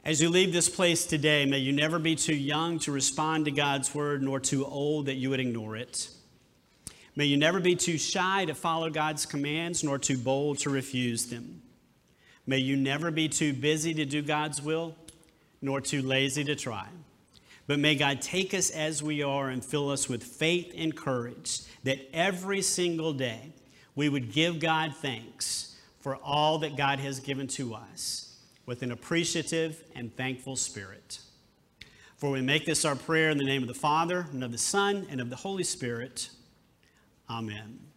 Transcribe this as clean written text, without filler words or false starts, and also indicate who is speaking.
Speaker 1: As you leave this place today, may you never be too young to respond to God's word, nor too old that you would ignore it. May you never be too shy to follow God's commands, nor too bold to refuse them. May you never be too busy to do God's will, nor too lazy to try. But may God take us as we are and fill us with faith and courage that every single day we would give God thanks for all that God has given to us with an appreciative and thankful spirit. For we make this our prayer in the name of the Father, and of the Son, and of the Holy Spirit. Amen.